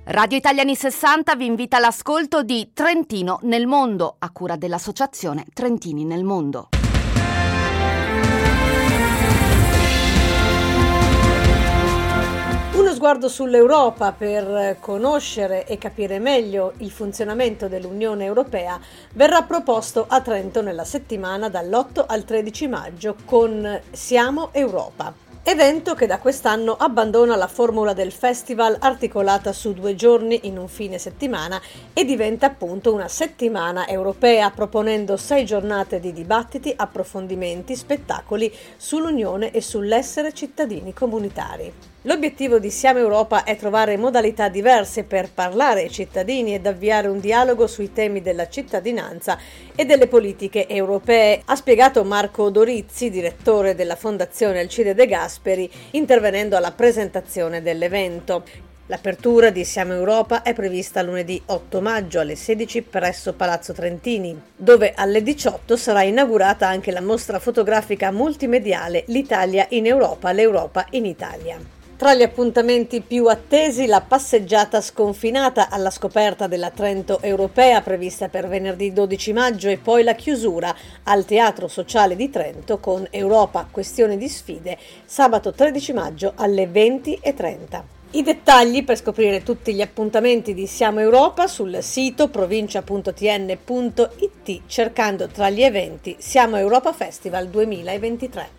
Radio Italiani 60 vi invita all'ascolto di Trentino nel mondo, a cura dell'associazione Trentini nel mondo. Uno sguardo sull'Europa per conoscere e capire meglio il funzionamento dell'Unione Europea verrà proposto a Trento nella settimana dall'8 al 13 maggio con Siamo Europa. Evento che da quest'anno abbandona la formula del festival articolata su 2 giorni in un fine settimana e diventa appunto una settimana europea, proponendo 6 giornate di dibattiti, approfondimenti, spettacoli sull'Unione e sull'essere cittadini comunitari. L'obiettivo di Siamo Europa è trovare modalità diverse per parlare ai cittadini ed avviare un dialogo sui temi della cittadinanza e delle politiche europee, ha spiegato Marco Dorizzi, direttore della Fondazione Alcide De Gasperi, intervenendo alla presentazione dell'evento. L'apertura di Siamo Europa è prevista lunedì 8 maggio alle 16 presso Palazzo Trentini, dove alle 18 sarà inaugurata anche la mostra fotografica multimediale L'Italia in Europa, l'Europa in Italia. Tra gli appuntamenti più attesi, la passeggiata sconfinata alla scoperta della Trento Europea prevista per venerdì 12 maggio e poi la chiusura al Teatro Sociale di Trento con Europa Questione di Sfide sabato 13 maggio alle 20:30. I dettagli per scoprire tutti gli appuntamenti di Siamo Europa sul sito provincia.tn.it cercando tra gli eventi Siamo Europa Festival 2023.